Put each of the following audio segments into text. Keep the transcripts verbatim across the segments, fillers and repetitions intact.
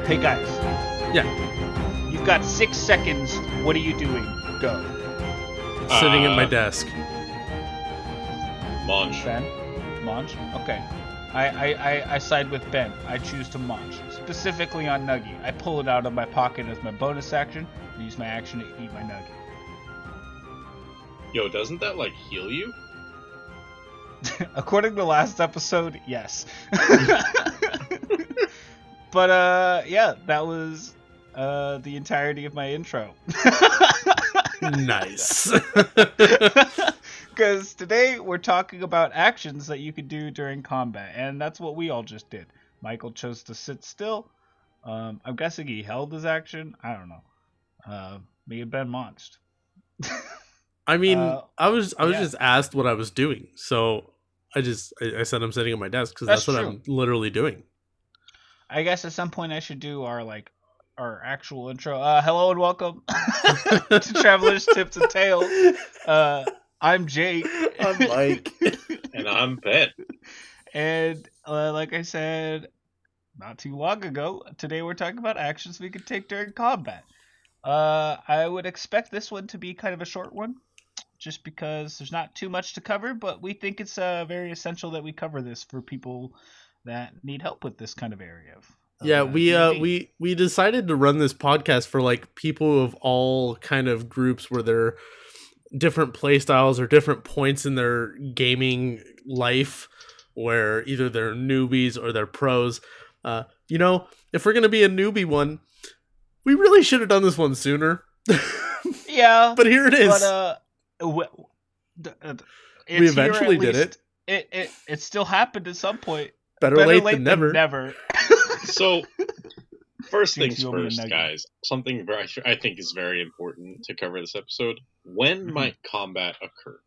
Hey guys, Yeah. you've got six seconds. What are you doing? Go. Sitting at my Uh, desk. Launch. Ben? Launch? Okay. I, I, I, I side with Ben. I choose to launch. Specifically on Nuggy. I pull it out of my pocket as my bonus action and use my action to eat my Nuggy. Yo, doesn't that like heal you? According to last episode, yes. But uh yeah, that was uh the entirety of my intro. Nice. Because today we're talking about actions that you could do during combat, and that's what we all just did. Michael chose to sit still. Um, I'm guessing he held his action. I don't know. Uh, me and Ben launched. I mean, Uh, I was I was yeah. just asked what I was doing, so I just I, I said I'm sitting at my desk because That's that's, what true. I'm literally doing. I guess at some point I should do our like our actual intro. Uh, hello and welcome to Travelers Tips and Tales. Uh, I'm Jake. I'm Mike. And I'm Ben. And uh, like I said not too long ago, today we're talking about actions we could take during combat. Uh, I would expect this one to be kind of a short one, just because there's not too much to cover, but we think it's uh, very essential that we cover this for people that need help with this kind of area of Yeah, uh, we uh D and D. we we decided to run this podcast for like people of all kind of groups where they're different play styles or different points in their gaming life, where either they're newbies or they're pros. Uh, you know, if we're gonna be a newbie one, we really should have done this one sooner. Yeah, But here it is. but uh, w- d- uh, it's We here eventually at did least. It it it still happened at some point. Better, Better late, late than never. never. So, first Jinx, things you owe me a first, nugget. guys. Something very, I think is very important to cover this episode. When Mhm. might combat occur?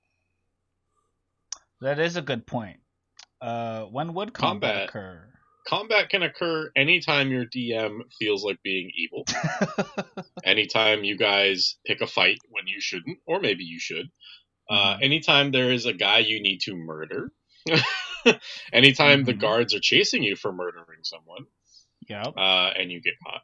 That is a good point. Uh, when would combat, Combat. occur? Combat can occur anytime your D M feels like being evil. Anytime you guys pick a fight when you shouldn't, or maybe you should. Uh, Mhm. anytime there is a guy you need to murder. Anytime the Mhm. guards are chasing you for murdering someone, Yep. uh, and you get caught.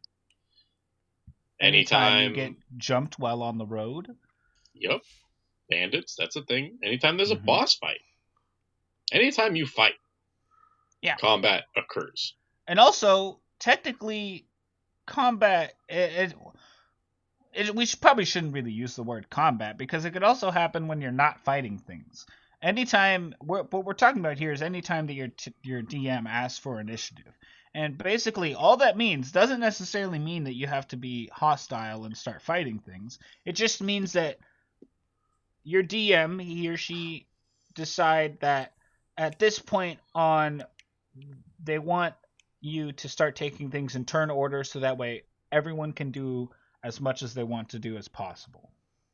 Anytime Anytime, you get jumped while on the road. yep, bandits, that's a thing. Anytime there's a Mhm. boss fight. Anytime you fight, Yeah. combat occurs. And also, technically, combat. It, it, it, we should, probably shouldn't really use the word combat because it could also happen when you're not fighting things. Anytime, we're, what we're talking about here is anytime that your t- your D M asks for initiative. And basically, all that means doesn't necessarily mean that you have to be hostile and start fighting things. It just means that your D M, he or she, decide that at this point on, they want you to start taking things in turn order so that way everyone can do as much as they want to do as possible.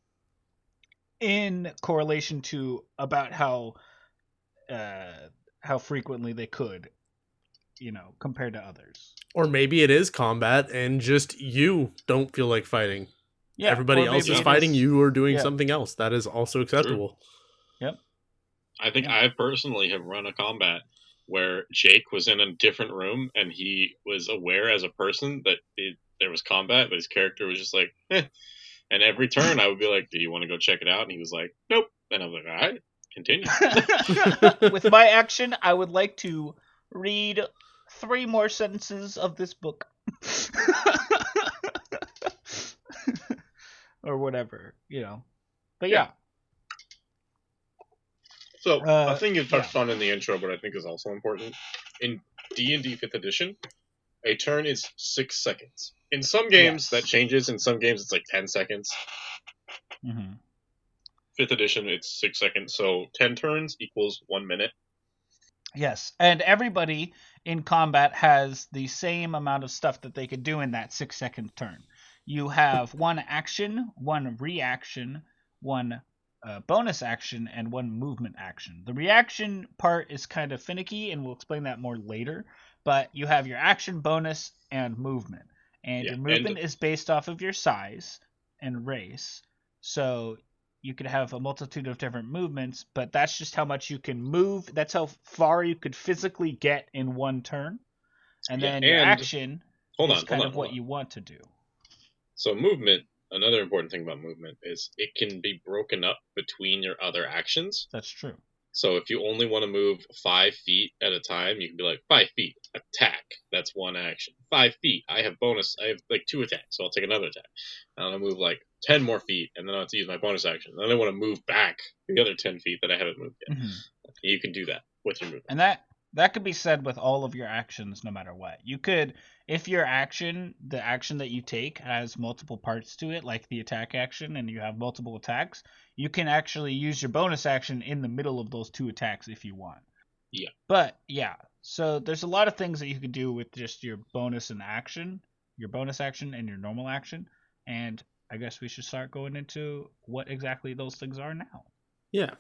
In correlation to about how uh, how frequently they could, you know, compared to others. Or maybe it is combat and just you don't feel like fighting. Yeah, Everybody or else maybe is it fighting, you or doing yeah. something else. That is also acceptable. I think Yeah. I personally have run a combat where Jake was in a different room and he was aware as a person that it, there was combat, but his character was just like, eh. And every turn I would be like, do you want to go check it out? And he was like, nope. And I was like, all right, continue. With my action, I would like to read three more sentences of this book. Or whatever, you know. But yeah. So, Uh, a thing you touched on in the intro, but I think is also important. In D and D fifth edition, a turn is six seconds. In some games, Yes. that changes. In some games, it's like ten seconds. Mm-hmm. fifth edition, it's six seconds. So, ten turns equals one minute. Yes, and everybody in combat has the same amount of stuff that they could do in that six second turn. You have one action, one reaction, one uh, bonus action, and one movement action. The reaction part is kind of finicky, and we'll explain that more later. But you have your action, bonus, and movement. And Yeah, your movement and- is based off of your size and race. So you could have a multitude of different movements, but that's just how much you can move. That's how far you could physically get in one turn. And Yeah, then your and- action hold is on, kind hold on, of hold what on. you want to do. So movement, another important thing about movement is it can be broken up between your other actions. That's true. So if you only want to move five feet at a time, you can be like, five feet, attack. That's one action. Five feet, I have bonus. I have like two attacks, so I'll take another attack. And I'll move like ten more feet, and then I'll have to use my bonus action. And then I want to move back the other ten feet that I haven't moved yet. Mm-hmm. You can do that with your movement. And that that could be said with all of your actions, no matter what. You could, if your action, the action that you take, has multiple parts to it, like the attack action, and you have multiple attacks, you can actually use your bonus action in the middle of those two attacks if you want. Yeah. But yeah, so there's a lot of things that you could do with just your bonus and action, your bonus action and your normal action, and I guess we should start going into what exactly those things are now. Yeah.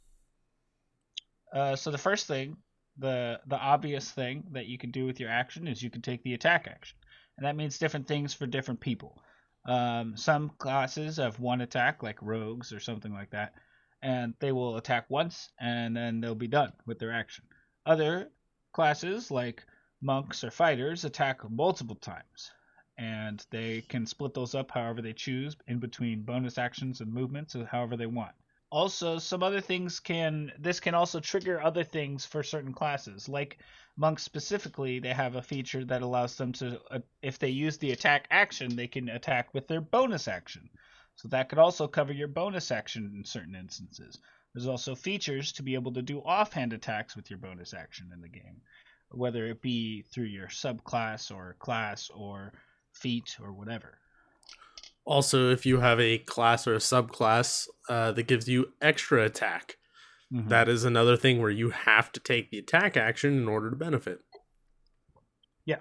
Uh, so the first thing, the the obvious thing that you can do with your action is you can take the attack action, and that means different things for different people. Um, some classes have one attack, like rogues or something like that, and they will attack once and then they'll be done with their action. Other classes, like monks or fighters, attack multiple times, and they can split those up however they choose in between bonus actions and movements, however they want. Also, some other things can, this can also trigger other things for certain classes. Like monks specifically, they have a feature that allows them to, uh, if they use the attack action, they can attack with their bonus action. So that could also cover your bonus action in certain instances. There's also features to be able to do offhand attacks with your bonus action in the game, whether it be through your subclass or class or feat or whatever. Also, if you have a class or a subclass uh, that gives you extra attack, mm-hmm. that is another thing where you have to take the attack action in order to benefit. Yeah.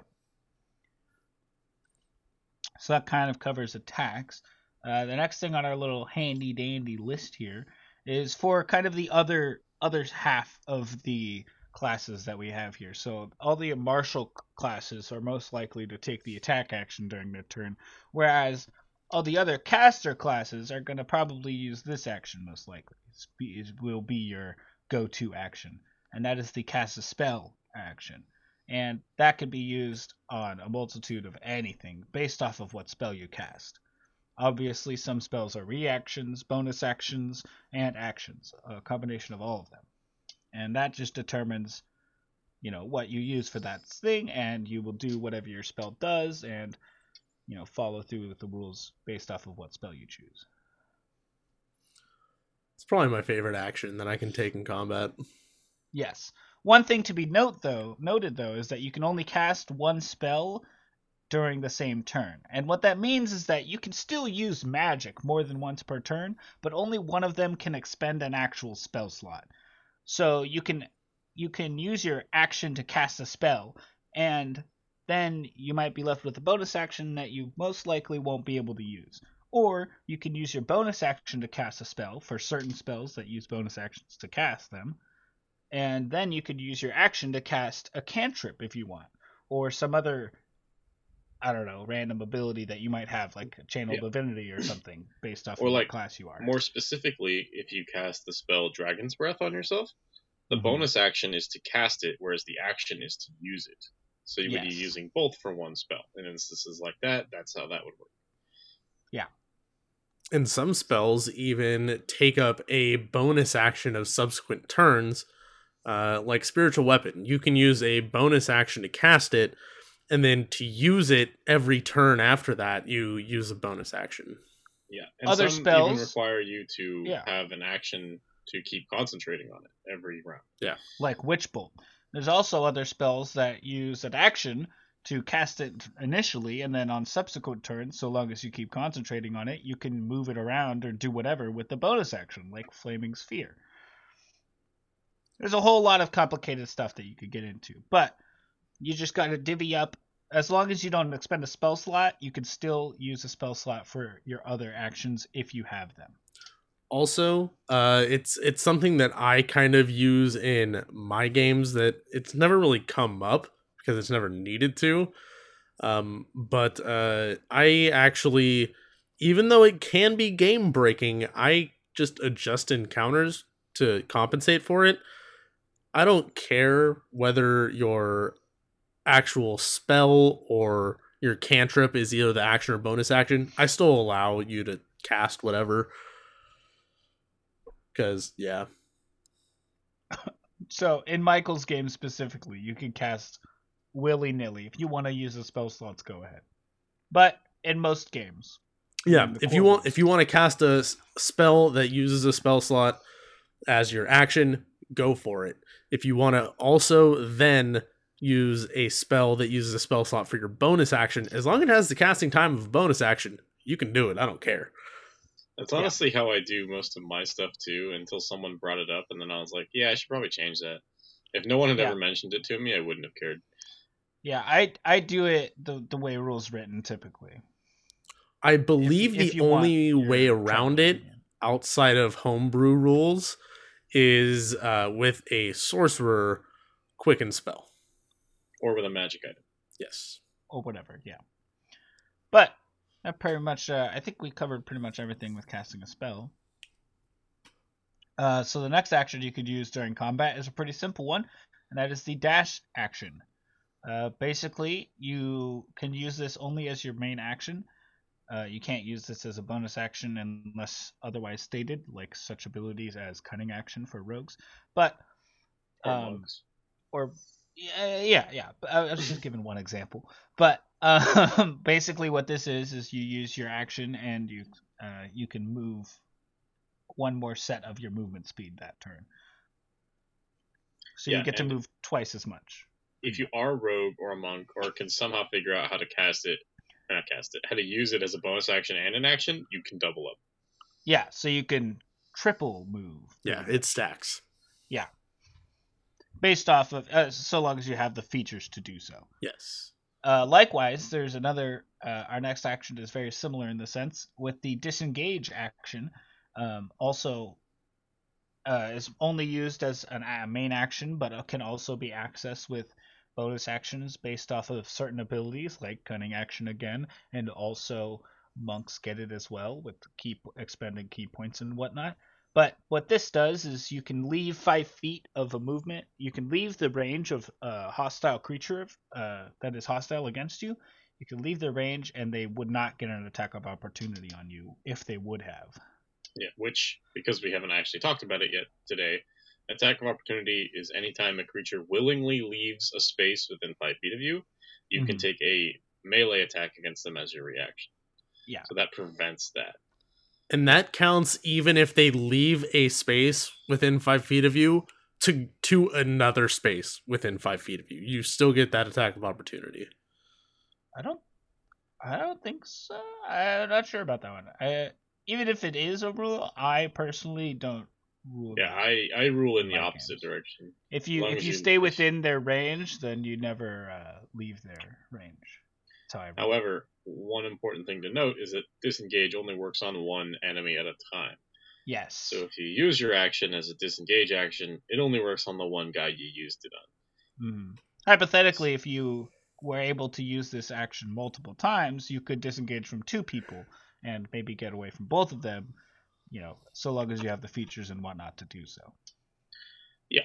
So that kind of covers attacks. Uh, the next thing on our little handy dandy list here is for kind of the other other half of the classes that we have here. So all the martial classes are most likely to take the attack action during their turn, whereas all the other caster classes are going to probably use this action most likely. It will be your go-to action, and that is the cast a spell action. And that can be used on a multitude of anything based off of what spell you cast. Obviously, some spells are reactions, bonus actions, and actions, a combination of all of them. And that just determines, you know, what you use for that thing, and you will do whatever your spell does, and you know, follow through with the rules based off of what spell you choose. It's probably my favorite action that I can take in combat. Yes. One thing to be note though, noted though, is that you can only cast one spell during the same turn. And what that means is that you can still use magic more than once per turn, but only one of them can expend an actual spell slot. So you can you can use your action to cast a spell, and then you might be left with a bonus action that you most likely won't be able to use. Or you can use your bonus action to cast a spell for certain spells that use bonus actions to cast them. And then you could use your action to cast a cantrip if you want. Or some other, I don't know, random ability that you might have, like Channel yeah. Divinity or something, based off or of like, what class you are. More specifically, if you cast the spell Dragon's Breath on yourself, the mm-hmm. bonus action is to cast it, whereas the action is to use it. So you would yes. be using both for one spell. In instances like that, that's how that would work. Yeah. And some spells even take up a bonus action of subsequent turns, uh, like Spiritual Weapon. You can use a bonus action to cast it, and then to use it every turn after that, you use a bonus action. Yeah. And Other some spells even require you to yeah. have an action to keep concentrating on it every round. Yeah. Like Witch Bolt. There's also other spells that use an action to cast it initially, and then on subsequent turns, so long as you keep concentrating on it, you can move it around or do whatever with the bonus action, like Flaming Sphere. There's a whole lot of complicated stuff that you could get into, but you just got to divvy up. As long as you don't expend a spell slot, you can still use a spell slot for your other actions if you have them. Also, uh, it's it's something that I kind of use in my games that it's never really come up because it's never needed to. Um, but uh, I actually, even though it can be game breaking, I just adjust encounters to compensate for it. I don't care whether your actual spell or your cantrip is either the action or bonus action, I still allow you to cast whatever. Because, yeah. So, in Michael's game specifically, you can cast willy-nilly. If you want to use the spell slots, go ahead. But in most games. Yeah, if you want if you want to cast a spell that uses a spell slot as your action, go for it. If you want to also then use a spell that uses a spell slot for your bonus action, as long as it has the casting time of a bonus action, you can do it. I don't care. That's honestly yeah. how I do most of my stuff too, until someone brought it up, and then I was like, yeah, I should probably change that. If no one had yeah. ever mentioned it to me, I wouldn't have cared. Yeah, I I do it the, the way rules written typically. I believe if, the if only way around it outside of homebrew rules is uh, with a sorcerer quicken spell. Or with a magic item. Yes. Or whatever, yeah. But that pretty much, uh, I think we covered pretty much everything with casting a spell. Uh, so the next action you could use during combat is a pretty simple one, and that is the dash action. Uh, basically, you can use this only as your main action. Uh, you can't use this as a bonus action unless otherwise stated, like such abilities as cunning action for rogues. But um, or, or yeah, yeah, yeah. I was just giving one example. But um, basically, what this is is you use your action and you uh, you can move one more set of your movement speed that turn. So yeah, you get to move twice as much. If you are a rogue or a monk or can somehow figure out how to cast it. Not cast it. How to use it as a bonus action and an action, you can double up. Yeah, so you can triple move. Yeah, it stacks. Yeah. Based off of, uh, so long as you have the features to do so. Yes. Uh, likewise, there's another, uh, our next action is very similar in the sense, with the disengage action, um, also uh, is only used as an, a main action, but can also be accessed with bonus actions based off of certain abilities, like cunning action again, and also monks get it as well with keep expending key points and whatnot. But what this does is you can leave five feet of a movement. You can leave the range of a hostile creature uh, that is hostile against you. You can leave their range, and they would not get an attack of opportunity on you if they would have. Yeah, which, because we haven't actually talked about it yet today, attack of opportunity is anytime a creature willingly leaves a space within five feet of you, you mm-hmm. can take a melee attack against them as your reaction. Yeah. So that prevents that. And that counts even if they leave a space within five feet of you to to another space within five feet of you. You still get that attack of opportunity. I don't I don't think so. I'm not sure about that one. I, even if it is a rule, I personally don't rule. Yeah, I, I rule in the opposite games. direction. If you if you stay within their range, then you never uh, leave their range. That's how I rule. However, one important thing to note is that disengage only works on one enemy at a time. Yes. So if you use your action as a disengage action, it only works on the one guy you used it on. Mm. Hypothetically, if you were able to use this action multiple times, you could disengage from two people and maybe get away from both of them. You know, so long as you have the features and whatnot to do so. Yeah.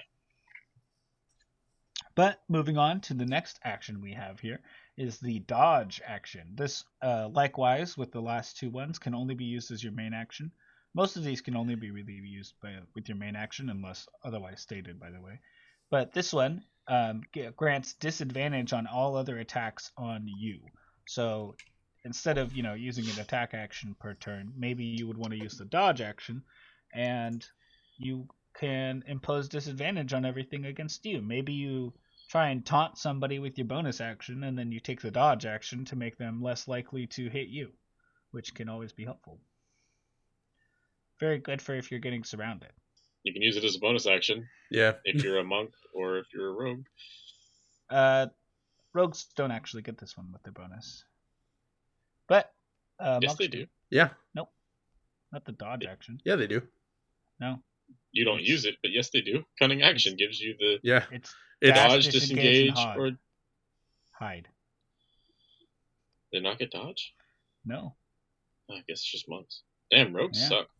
But moving on to the next action we have here is the dodge action. This, uh, likewise, with the last two ones, can only be used as your main action. Most of these can only be really used by, with your main action, unless otherwise stated, by the way. But this one um, grants disadvantage on all other attacks on you. So instead of, you know, using an attack action per turn, maybe you would want to use the dodge action, and you can impose disadvantage on everything against you. Maybe you try and taunt somebody with your bonus action, and then you take the dodge action to make them less likely to hit you, which can always be helpful. Very good for if you're getting surrounded. You can use it as a bonus action. Yeah. If you're a monk or if you're a rogue. Uh, rogues don't actually get this one with their bonus. But uh, yes, they do. do. Yeah. Nope. Not the dodge action. Yeah, they do. No. You don't it's... use it, but yes, they do. Cunning action gives you the yeah. It's It's dodge, disengage, or hide. They not get dodge? No. I guess it's just monks. Damn, rogues yeah. suck.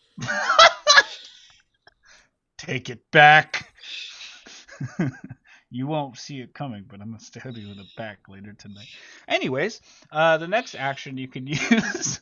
Take it back. You won't see it coming, but I'm gonna stab you in the back later tonight. Anyways, uh, the next action you can use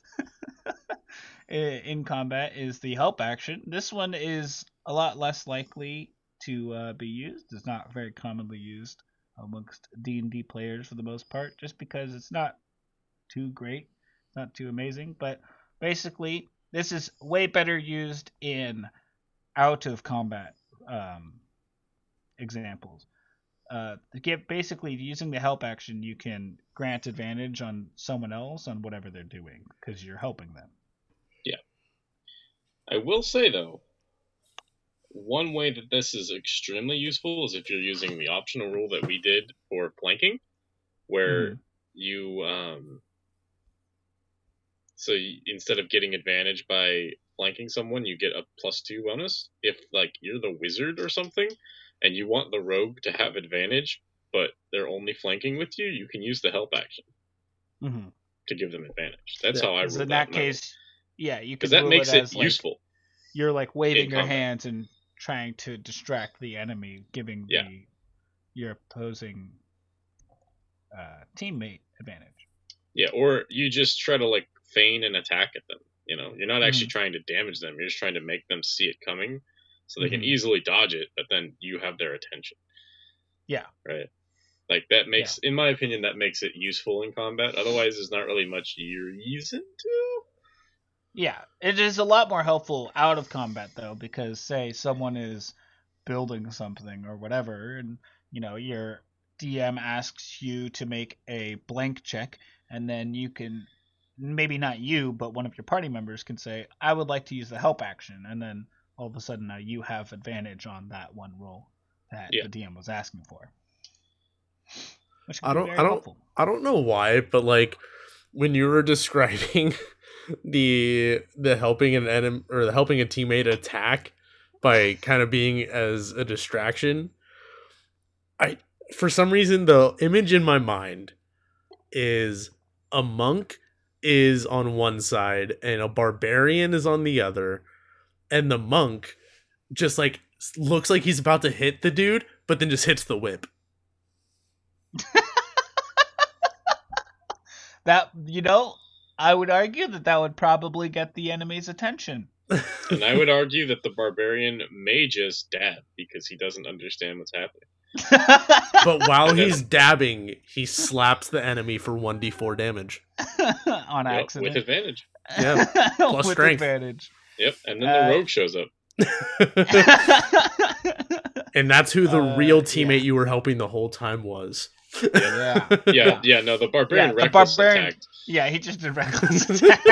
in combat is the help action. This one is a lot less likely to uh, be used. It's not very commonly used amongst D and D players for the most part, just because it's not too great, not too amazing. But basically, this is way better used in out of combat um, examples. Uh, to get basically using the help action, you can grant advantage on someone else on whatever they're doing because you're helping them. Yeah. I will say though, one way that this is extremely useful is if you're using the optional rule that we did for flanking, where mm-hmm. you um. So you, instead of getting advantage by flanking someone, you get a plus two bonus. If like you're the wizard or something, and you want the rogue to have advantage, but they're only flanking with you, you can use the help action mm-hmm. to give them advantage. That's yeah. how I rule so that. In that case, yeah, you can. Because that makes it, it like, useful. You're like waving your hands and trying to distract the enemy, giving yeah. the your opposing uh, teammate advantage. Yeah, or you just try to like feign an attack at them. You know, you're not actually mm-hmm. trying to damage them. You're just trying to make them see it coming. So they mm-hmm. can easily dodge it, but then you have their attention. Yeah. Right? Like, that makes, yeah. in my opinion, that makes it useful in combat. Otherwise, there's not really much reason to. Yeah. It is a lot more helpful out of combat, though, because, say, someone is building something or whatever, and, you know, your D M asks you to make a blank check, and then you can, maybe not you, but one of your party members can say, I would like to use the help action, and then all of a sudden now you have advantage on that one roll that yeah. the D M was asking for. Which I don't, I don't, helpful. I don't know why, but like when you were describing the the helping an enemy or the helping a teammate attack by kind of being as a distraction, I for some reason the image in my mind is a monk is on one side and a barbarian is on the other. And the monk just like looks like he's about to hit the dude, but then just hits the whip. That, you know, I would argue that that would probably get the enemy's attention. And I would argue that the barbarian may just dab because he doesn't understand what's happening. But while he's dabbing, he slaps the enemy for one d four damage. On yep, accident. With advantage. Yeah, plus with strength. Advantage. Yep, and then the uh, rogue shows up. And that's who the uh, real teammate yeah. you were helping the whole time was. Yeah, yeah, yeah. yeah no, the barbarian yeah, the reckless barbarian, attacked. Yeah, he just did reckless attack.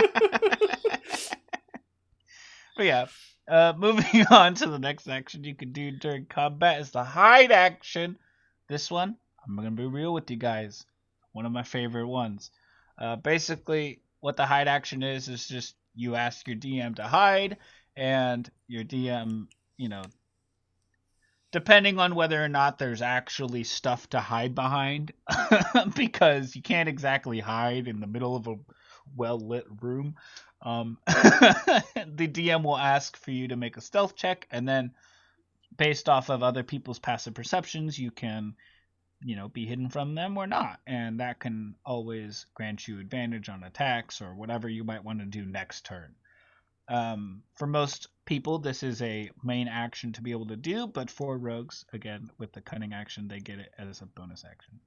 But yeah, uh, moving on to the next action you can do during combat is the hide action. This one, I'm gonna be real with you guys. One of my favorite ones. Uh, basically, what the hide action is is just you ask your D M to hide, and your D M, you know, depending on whether or not there's actually stuff to hide behind, because you can't exactly hide in the middle of a well-lit room. Um, the D M will ask for you to make a stealth check, and then based off of other people's passive perceptions, you can, you know, be hidden from them or not, and that can always grant you advantage on attacks or whatever you might want to do next turn. Um, for most people, this is a main action to be able to do, but for rogues, again, with the cunning action, they get it as a bonus action.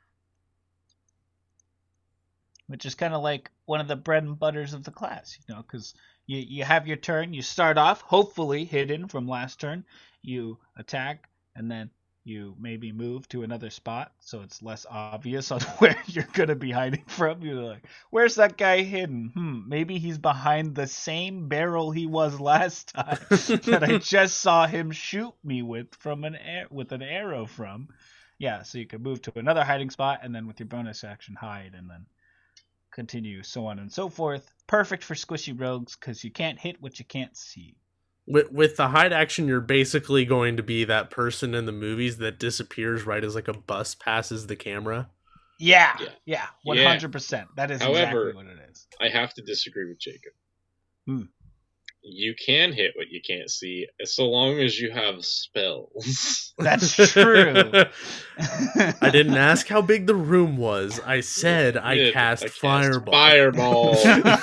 Which is kind of like one of the bread and butters of the class, you know, because you, you have your turn, you start off, hopefully hidden from last turn, you attack, and then you maybe move to another spot so it's less obvious on where you're going to be hiding from. You're like, where's that guy hidden? Hmm, maybe he's behind the same barrel he was last time that I just saw him shoot me with from an air, with an arrow from. Yeah, so you can move to another hiding spot and then with your bonus action hide and then continue, so on and so forth. Perfect for squishy rogues because you can't hit what you can't see. With with the hide action, you're basically going to be that person in the movies that disappears right as like a bus passes the camera. Yeah, yeah, yeah, one hundred percent. That is However, exactly what it is. I have to disagree with Jacob. Hmm. you can hit what you can't see, so long as you have spells. That's true. I didn't ask how big the room was. I said I Yeah, cast I cast fireball. Fireball.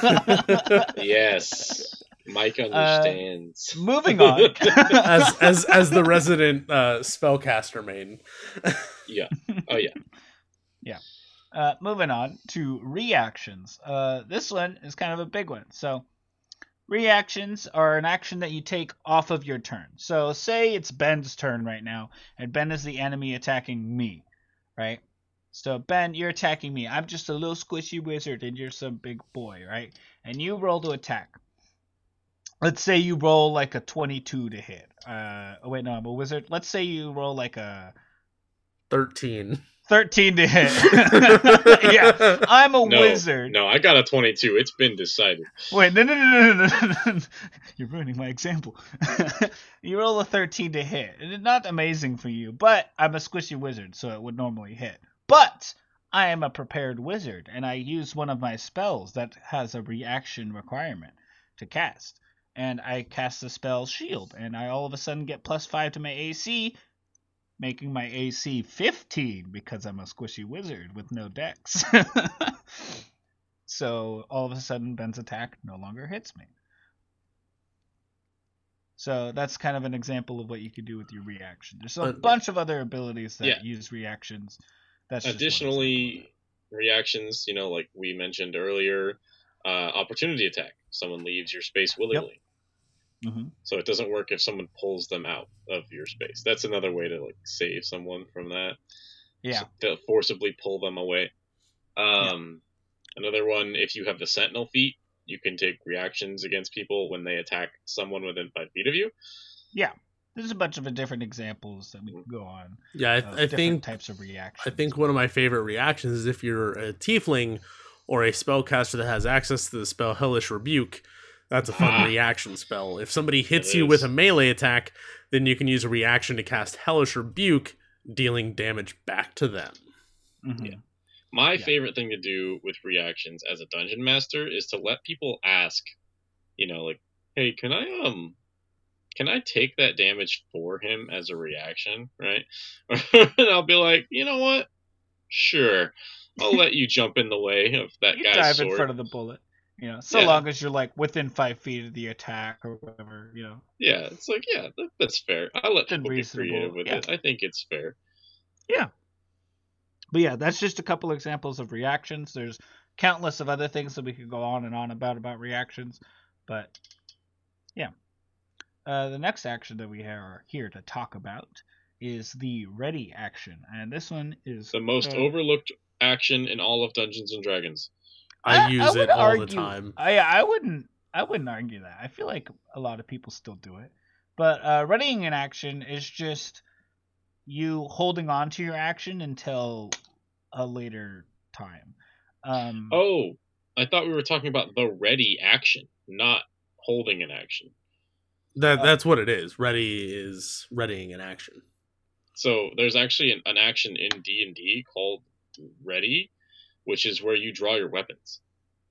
Yes, Mike understands. Uh, moving on. as as as the resident uh, spellcaster main. Yeah. Oh yeah. Yeah. Uh, moving on to reactions. Uh, this one is kind of a big one. So, reactions are an action that you take off of your turn. So, say it's Ben's turn right now, and Ben is the enemy attacking me, right? So, Ben, you're attacking me. I'm just a little squishy wizard, and you're some big boy, right? And you roll to attack. Let's say you roll like a twenty-two to hit. Uh, oh, wait, no, I'm a wizard. Let's say you roll like a thirteen. thirteen to hit. Yeah, I'm a No, wizard. no, I got a twenty-two. It's been decided. Wait, no, no, no, no, no, no. You're ruining my example. You roll a thirteen to hit. It's not amazing for you, but I'm a squishy wizard, so it would normally hit. But I am a prepared wizard, and I use one of my spells that has a reaction requirement to cast. And I cast the spell Shield, and I all of a sudden get plus five to my A C, making my A C fifteen because I'm a squishy wizard with no dex. So all of a sudden Ben's attack no longer hits me. So that's kind of an example of what you could do with your reaction. There's a Uh, bunch of other abilities that yeah. use reactions. That's just one example of Additionally, reactions, you know, like we mentioned earlier, uh, opportunity attack. Someone leaves your space willingly. it. Mhm. So it doesn't work if someone pulls them out of your space. That's another way to like save someone from that. Yeah. So to forcibly pull them away. Um, Another one, if you have the Sentinel feat, you can take reactions against people when they attack someone within five feet of you. Yeah. There's a bunch of different examples that we can go on. Yeah, I, of I different think types of reactions. I think one of my favorite reactions is if you're a tiefling or a spellcaster that has access to the spell Hellish Rebuke. That's a fun reaction spell. If somebody hits It you is. with a melee attack, then you can use a reaction to cast Hellish Rebuke, dealing damage back to them. Mhm. Yeah. My Yeah. favorite thing to do with reactions as a dungeon master is to let people ask, you know, like, hey, can I um can I take that damage for him as a reaction, right? And I'll be like, you know what? Sure. I'll let you jump in the way of that You guy's dive sword. in front of the bullet. You know, so Yeah. long as you're like within five feet of the attack or whatever, you know. Yeah, it's like, yeah, that, that's fair. I'll let Within people get reasonable, creative with yeah. it. I think it's fair. But yeah, that's just a couple examples of reactions. There's countless of other things that we could go on and on about about reactions. But yeah. Uh, the next action that we are here to talk about is the ready action. And this one is The most uh, overlooked action in all of Dungeons and Dragons. I, use would it all argue- the time. I I wouldn't I wouldn't argue that. I feel like a lot of people still do it. But uh, readying an action is just you holding on to your action until a later time. Um, Oh, I thought we were talking about the ready action, not holding an action. That Uh, that's what it is. Ready is readying an action. So there's actually an, an action in D and D called ready, which is where you draw your weapons.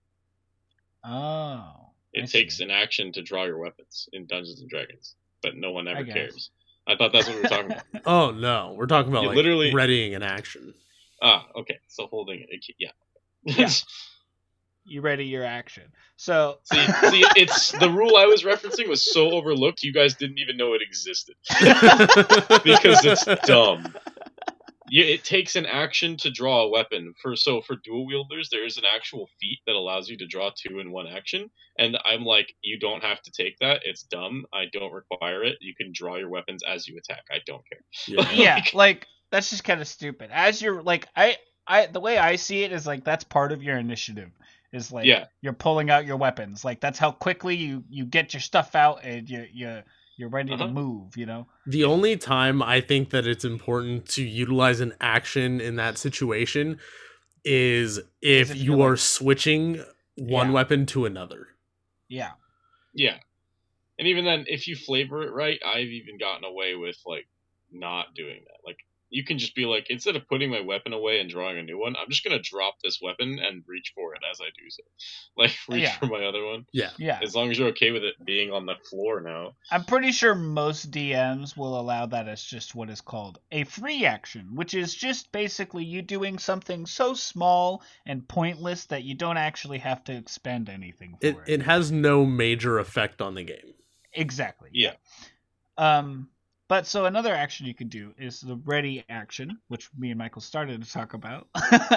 oh. It I takes see. an action to draw your weapons in Dungeons and Dragons, but no one ever I guess. cares. I thought that's what we were talking about. Oh no, we're talking about You like literally- readying an action. Ah, okay. So holding it, yeah. Yeah. You ready your action. So see, see, it's the rule I was referencing was so overlooked, you guys didn't even know it existed because it's dumb. Yeah, it takes an action to draw a weapon. For so for dual wielders, there is an actual feat that allows you to draw two in one action. And I'm like, you don't have to take that. It's dumb. I don't require it. You can draw your weapons as you attack. I don't care. Yeah. yeah, like that's just kind of stupid. As you're like I I the way I see it is like that's part of your initiative. Is like Yeah. you're pulling out your weapons. Like that's how quickly you you get your stuff out and you you you're ready Uh-huh. to move, you know? The only time I think that it's important to utilize an action in that situation is if, if you you're, are like- switching one Yeah. weapon to another. Yeah. Yeah. And even then, if you flavor it right, I've even gotten away with like not doing that. Like you can just be like, instead of putting my weapon away and drawing a new one, I'm just gonna drop this weapon and reach for it as I do so. Like reach Yeah. for my other one. Yeah. Yeah. As long as you're okay with it being on the floor now. I'm pretty sure most D Ms will allow that as just what is called a free action, which is just basically you doing something so small and pointless that you don't actually have to expend anything for It it. it has no major effect on the game. Exactly. Yeah. Um, but so another action you can do is the ready action, which me and Michael started to talk about,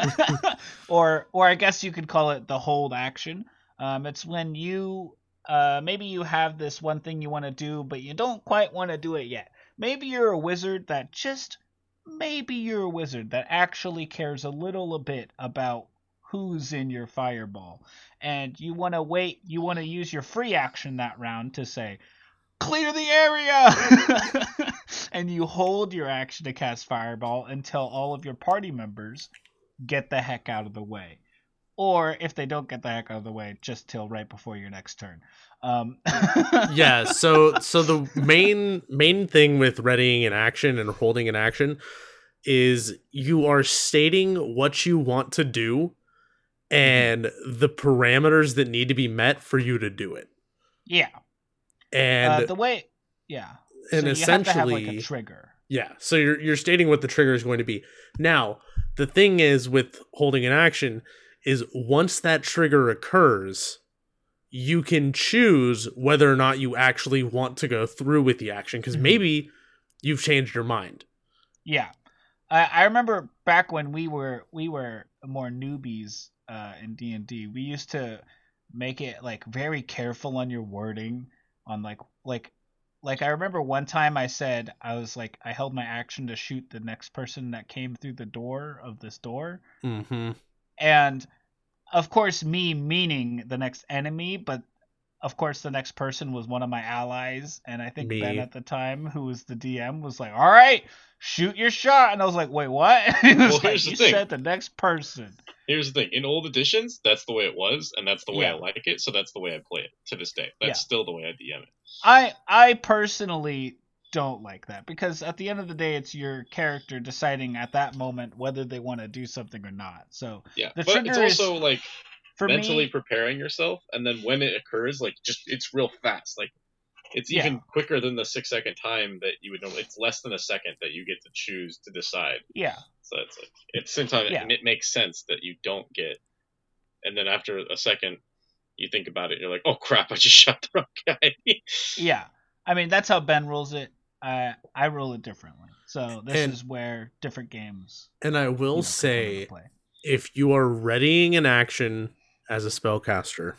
or or I guess you could call it the hold action. Um, it's when you uh maybe you have this one thing you want to do, but you don't quite want to do it yet. Maybe you're a wizard that just maybe you're a wizard that actually cares a little a bit about who's in your fireball, and you want to wait. You want to use your free action that round to say, clear the area! And you hold your action to cast Fireball until all of your party members get the heck out of the way. Or if they don't get the heck out of the way, just till right before your next turn. Um, Yeah, so so the main main thing with readying an action and holding an action is you are stating what you want to do and the parameters that need to be met for you to do it. Yeah. And uh, the way, yeah. and so you essentially, have to have like a trigger. Yeah, so you're you're stating what the trigger is going to be. Now, the thing is with holding an action is once that trigger occurs, you can choose whether or not you actually want to go through with the action, because Mhm. maybe you've changed your mind. Yeah. I, I remember back when we were we were more newbies uh, in D and D, we used to make it like very careful on your wording on like like like I remember one time I said I was like I held my action to shoot the next person that came through the door of this door, Mm-hmm. and of course me meaning the next enemy, but of course the next person was one of my allies, and I think Me. Ben at the time, who was the D M, was like, all right, shoot your shot, and I was like, wait, what? He was Well, like, here's the you thing. said the next person. Here's the thing: in old editions, that's the way it was, and that's the way Yeah. I like it. So that's the way I play it to this day. That's Yeah. still the way I D M it. I I personally don't like that, because at the end of the day it's your character deciding at that moment whether they want to do something or not. So Yeah, the but trigger it's also is, like for mentally me, preparing yourself, and then when it occurs, like just it's real fast. Like it's Yeah. even quicker than the six second time that you would know. It's less than a second that you get to choose to decide. yeah. So it's like at the same time, Yeah. it, it makes sense that you don't get. And then after a second, you think about it, you're like, oh crap, I just shot the wrong guy. Yeah. I mean, that's how Ben rules it. I I rule it differently. So this And- is where different games, And I will you know, come into say, play. if you are readying an action as a spellcaster,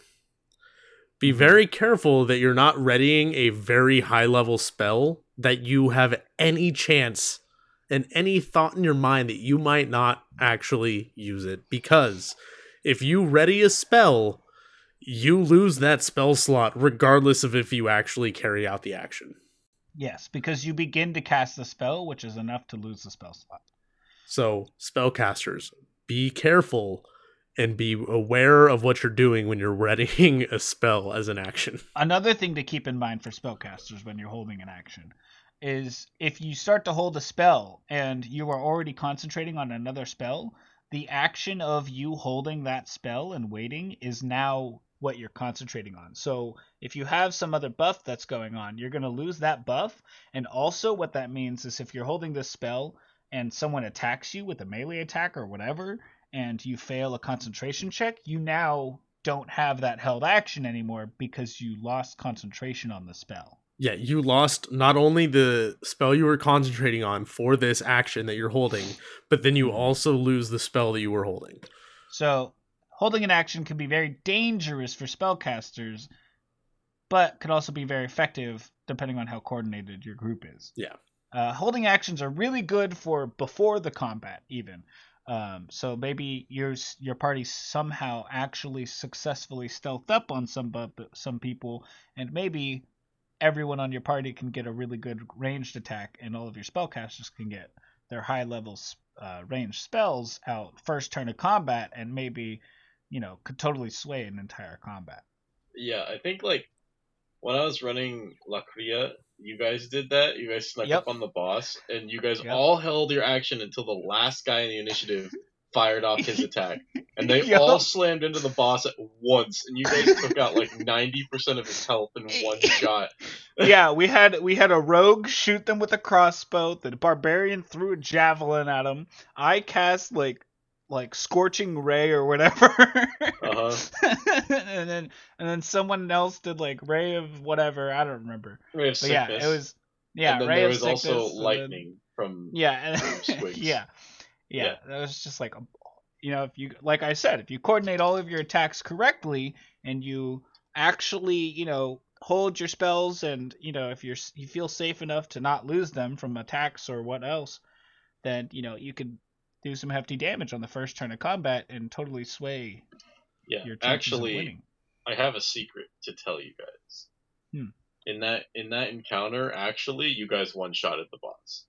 be Mhm. very careful that you're not readying a very high level spell that you have any chance and any thought in your mind that you might not actually use it. Because if you ready a spell, you lose that spell slot regardless of if you actually carry out the action. Yes, because you begin to cast the spell, which is enough to lose the spell slot. So, spellcasters, be careful and be aware of what you're doing when you're readying a spell as an action. Another thing to keep in mind for spellcasters when you're holding an action is if you start to hold a spell and you are already concentrating on another spell, the action of you holding that spell and waiting is now what you're concentrating on. So if you have some other buff that's going on, you're going to lose that buff. And also what that means is if you're holding this spell and someone attacks you with a melee attack or whatever, and you fail a concentration check, you now don't have that held action anymore because you lost concentration on the spell. Yeah, you lost not only the spell you were concentrating on for this action that you're holding, but then you Mhm. also lose the spell that you were holding. So holding an action can be very dangerous for spellcasters, but could also be very effective depending on how coordinated your group is. Yeah. Uh, holding actions are really good for before the combat, even. Um, so maybe your your party somehow actually successfully stealthed up on some bu- some people, and maybe everyone on your party can get a really good ranged attack, and all of your spellcasters can get their high level uh, ranged spells out first turn of combat, and maybe, you know, could totally sway an entire combat. Yeah, I think like when I was running La Cria, you guys did that. You guys snuck Yep. up on the boss, and you guys Yep. all held your action until the last guy in the initiative fired off his attack. And they Yep. all slammed into the boss at once, and you guys took out like ninety percent of his health in one shot. Yeah, we had we had a rogue shoot them with a crossbow. The barbarian threw a javelin at him. I cast like like scorching ray or whatever. Uh-huh. and then and then someone else did like ray of whatever. I don't remember. Ray of But yeah, sickness. it was yeah. and then ray there of was also sickness, and then- lightning from Yeah, from Squigs. yeah, yeah, Yeah. That was just like, a, you know, if you like I said, if you coordinate all of your attacks correctly and you actually, you know, hold your spells, and you know, if you're you feel safe enough to not lose them from attacks or what else, then you know you could do some hefty damage on the first turn of combat and totally sway Yeah, your chances of actually, winning. I have a secret to tell you guys. Hmm. In that in that encounter, actually, you guys one shot at the boss.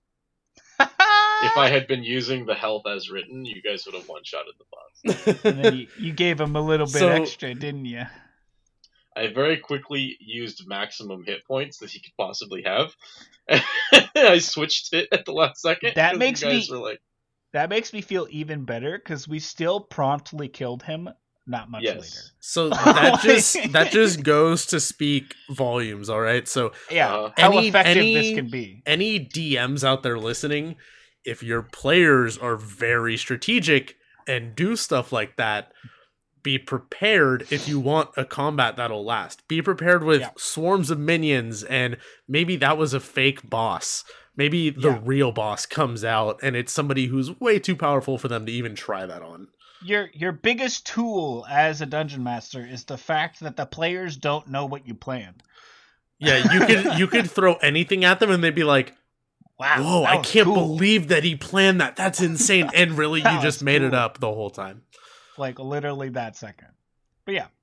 if If I had been using the health as written, you guys would have one shot at the boss. and then you, you gave him a little bit So- extra, didn't you? I very quickly used maximum hit points that he could possibly have. I switched it at the last second. That 'cause makes you guys me- were like, That makes me feel even better because we still promptly killed him not much Yes. later. So that just that just goes to speak volumes, all right? So Yeah, Uh, how any- effective any- this can be. any D Ms out there listening, if your players are very strategic and do stuff like that, be prepared if you want a combat that'll last. Be prepared with Yeah. swarms of minions, and maybe that was a fake boss. Maybe the Yeah. real boss comes out and it's somebody who's way too powerful for them to even try that on. Your your biggest tool as a dungeon master is the fact that the players don't know what you planned. Yeah, you could you could throw anything at them and they'd be like, Wow, "Whoa, that I was can't cool." believe that he planned that. That's insane." And really, you That just was made it cool. up the whole time. Like literally that second. But yeah.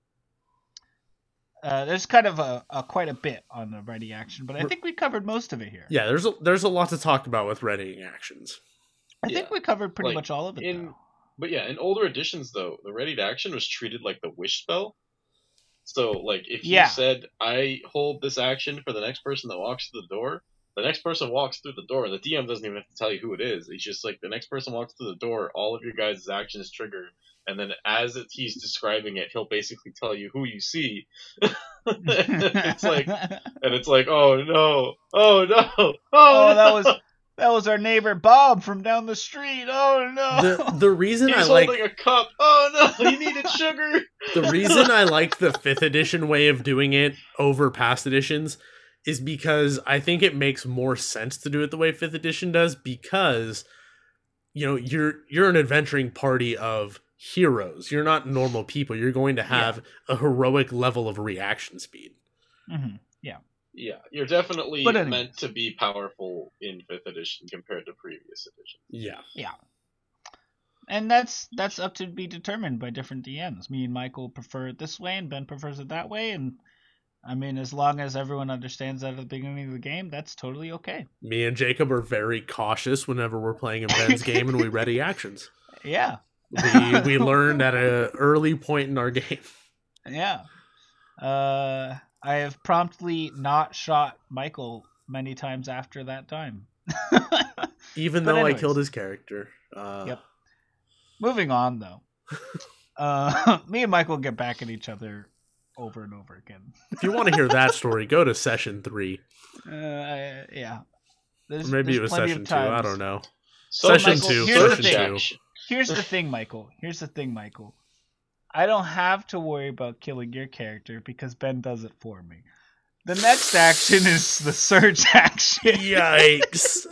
Uh, there's kind of a, a quite a bit on the ready action, but I think we covered most of it here. Yeah, there's a, there's a lot to talk about with readying actions. I think Yeah. we covered pretty Like, much all of it. in- though. But yeah, in older editions though, the ready to action was treated like the wish spell. So like if you Yeah. said I hold this action for the next person that walks through the door, the next person walks through the door. The D M doesn't even have to tell you who it is. He's just like the next person walks through the door, all of your guys' action is triggered, and then as it, he's describing it, he'll basically tell you who you see. it's like and it's like, oh no, oh no, oh, Oh, that no. was that was our neighbor Bob from down the street. Oh no. The the reason He's I like holding a cup. Oh no, he needed sugar. the reason I like the fifth edition way of doing it over past editions is because I think it makes more sense to do it the way fifth edition does, because you know, you're you're an adventuring party of heroes. You're not normal people. You're going to have a heroic level of reaction speed. Mhm. Yeah, you're definitely But anyways. meant to be powerful in fifth edition compared to previous editions. Yeah. And that's that's up to be determined by different D Ms. Me and Michael prefer it this way, and Ben prefers it that way. And I mean, as long as everyone understands that at the beginning of the game, that's totally okay. Me and Jacob are very cautious whenever we're playing in Ben's game and we ready actions. Yeah, We we learned at an early point in our game. yeah. Uh, I have promptly not shot Michael many times after that time. Even But though anyways. I killed his character. Uh, Yep. Moving on, though. Uh, me and Michael get back at each other over and over again. If you want to hear that story, go to session three. Uh, I- yeah. Or There's, maybe there's it was plenty session of two. I times- don't know. So, Session Michael, two, here's the search thing. action. Here's the thing, Michael. Here's the thing, Michael. I don't have to worry about killing your character because Ben does it for me. The next action is the surge action. Yikes.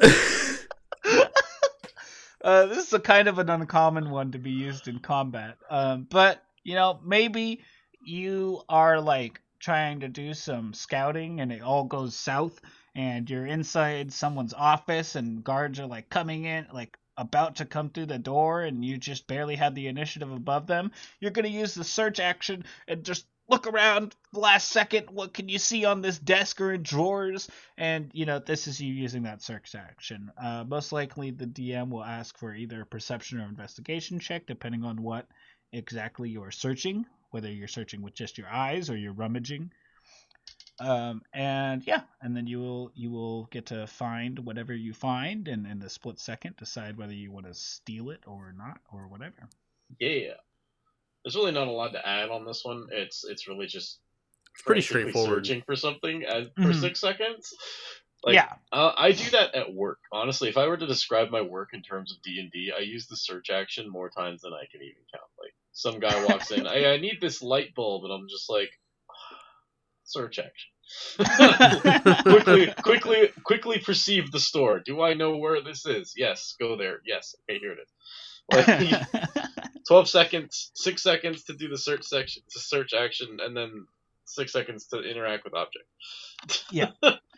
Uh, this is a kind of an uncommon one to be used in combat. Um, but, you know, maybe you are, like, trying to do some scouting and it all goes south and you're inside someone's office and guards are, like, coming in, like, about to come through the door and you just barely had the initiative above them. You're going to use the search action and just look around the last second. What can you see on this desk or in drawers? And, you know, this is you using that search action. Uh, most likely the D M will ask for either a perception or investigation check, depending on what exactly you're searching, whether you're searching with just your eyes or you're rummaging. Um, and yeah, and then you will you will get to find whatever you find, and in the split second decide whether you want to steal it or not or whatever. Yeah. There's really not a lot to add on this one. It's it's really just It's pretty frantically straightforward. searching for something as, Mhm. for six seconds. Like, Yeah. uh, I do that at work. Honestly, if I were to describe my work in terms of D and D, I use the search action more times than I can even count. Like, some guy walks in, I, I need this light bulb, and I'm just like, search action. quickly, quickly, quickly perceive the store. Do I know where this is? Yes, go there. Yes, okay, here it is. Like, twelve seconds, six seconds to do the search section, to search action, and then six seconds to interact with object. Yeah.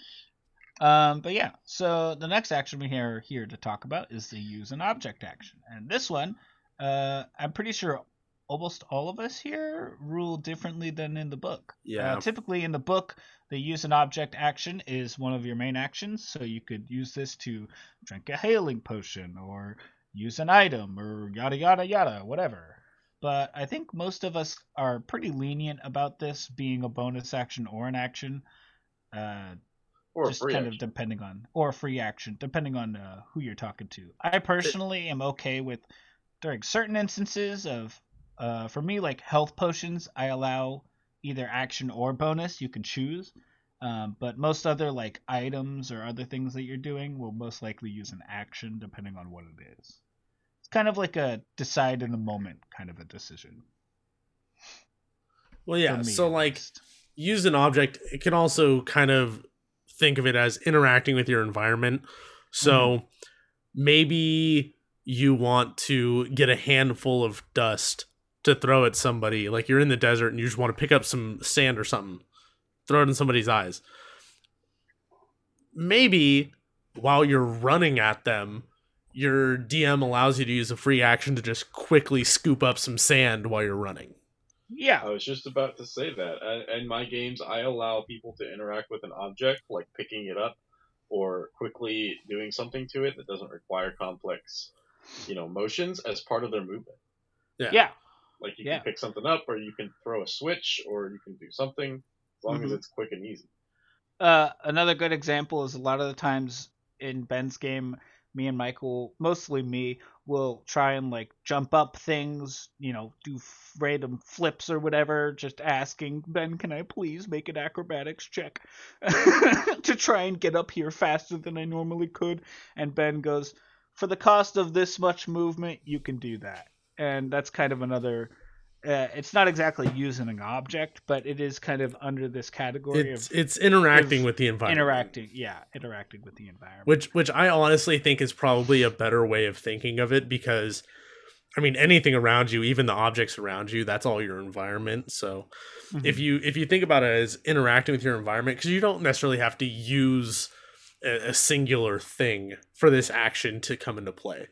Um, but yeah, so the next action we are here to talk about is the use an object action. And this one, uh, I'm pretty sure almost all of us here rule differently than in the book. Yeah. Uh, typically in the book, the use an object action is one of your main actions. So you could use this to drink a healing potion or use an item or yada yada yada, whatever. But I think most of us are pretty lenient about this being a bonus action or an action. Uh, Or just free kind action. of depending on, or a free action, depending on uh, who you're talking to. I personally am okay with, during certain instances of, uh, for me, like health potions, I allow either action or bonus. You can choose. Um, but most other like items or other things that you're doing will most likely use an action depending on what it is. It's kind of like a decide in the moment kind of a decision. Well, yeah. for me, So, at like, least. use an object. It can also kind of think of it as interacting with your environment. So maybe you want to get a handful of dust to throw at somebody. Like, you're in the desert and you just want to pick up some sand or something, throw it in somebody's eyes. Maybe while you're running at them, your D M allows you to use a free action to just quickly scoop up some sand while you're running. Yeah. I was just about to say that. Uh, In my games, I allow people to interact with an object, like picking it up or quickly doing something to it that doesn't require complex, you know, motions as part of their movement. Yeah. Yeah. Like, you Yeah. can pick something up, or you can throw a switch, or you can do something, as long as Mhm. it's quick and easy. Uh, another good example is a lot of the times in Ben's game, me and Michael, mostly me, will try and like jump up things, you know, do f- random flips or whatever, just asking Ben, can I please make an acrobatics check to try and get up here faster than I normally could? And Ben goes, for the cost of this much movement, you can do that. And that's kind of another. Uh, it's not exactly using an object, but it is kind of under this category It's of it's interacting of with the environment. interacting. Yeah, interacting with the environment. Which which I honestly think is probably a better way of thinking of it, because I mean, anything around you, even the objects around you, that's all your environment. So Mhm. if you if you think about it as interacting with your environment, because you don't necessarily have to use a, a singular thing for this action to come into play.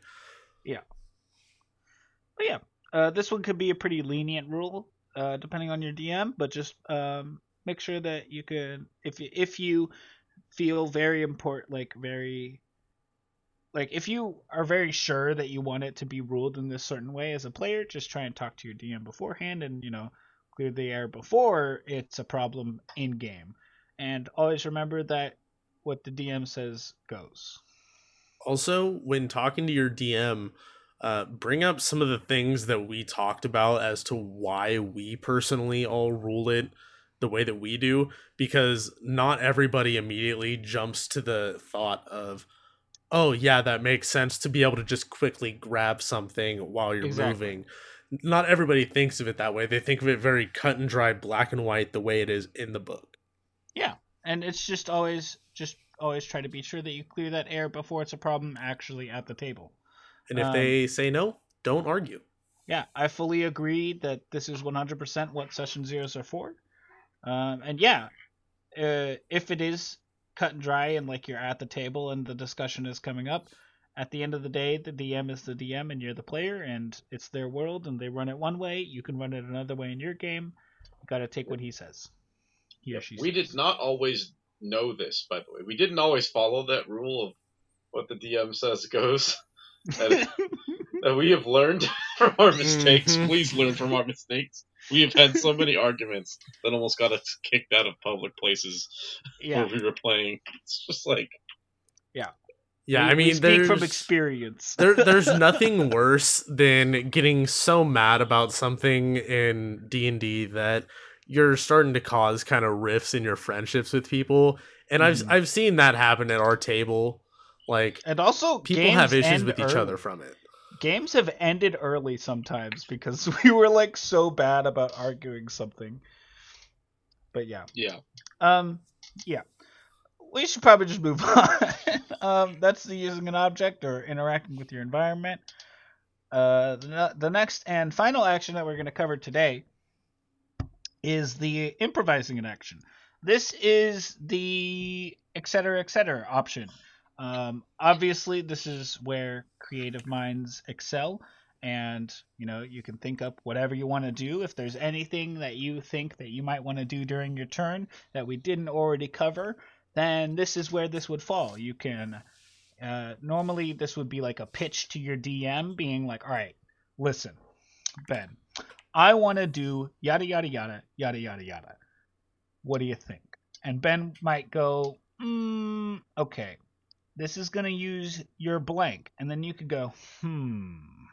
But yeah, uh, this one could be a pretty lenient rule, uh, depending on your D M. But just um, make sure that you can, if you, if you feel very important, like very, like if you are very sure that you want it to be ruled in this certain way as a player, just try and talk to your D M beforehand, and you know, clear the air before it's a problem in game. And always remember that what the D M says goes. Also, when talking to your D M, uh, bring up some of the things that we talked about as to why we personally all rule it the way that we do, because not everybody immediately jumps to the thought of, oh yeah, that makes sense to be able to just quickly grab something while you're Exactly. moving. Not everybody thinks of it that way. They think of it very cut and dry, black and white, the way it is in the book. Yeah, and it's just always just always try to be sure that you clear that air before it's a problem actually at the table. And if Um, they say no, don't argue. Yeah, I fully agree that this is one hundred percent what session zeros are for. Um, and yeah, uh, if it is cut and dry and like you're at the table and the discussion is coming up, at the end of the day, the D M is the D M and you're the player, and it's their world and they run it one way. You can run it another way in your game. You got to take what he says. He or she We says. did not always know this, by the way. We didn't always follow that rule of what the D M says goes. And that we have learned from our mistakes. Mhm. Please learn from our mistakes. We have had so many arguments that almost got us kicked out of public places Yeah. where we were playing. It's just like, yeah. Yeah, we, I mean, we speak there's from experience. there, there's nothing worse than getting so mad about something in D and D that you're starting to cause kind of rifts in your friendships with people, and Mhm. I've I've seen that happen at our table. Like, And also, people games have issues end with each early. other from it. Games have ended early sometimes because we were like so bad about arguing something. But yeah. yeah. Um, yeah. We should probably just move on. um, that's the using an object or interacting with your environment. Uh, the, the next and final action that we're going to cover today is the improvising an action. This is the et cetera, et cetera option. Um, obviously, this is where creative minds excel, and you know you can think up whatever you want to do. If there's anything that you think that you might want to do during your turn that we didn't already cover, then this is where this would fall. You can uh, normally this would be like a pitch to your D M, being like, "All right, listen, Ben, I want to do yada yada yada yada yada yada. What do you think?" And Ben might go, mm, "Okay, this is gonna use your blank," and then you could go, "Hmm,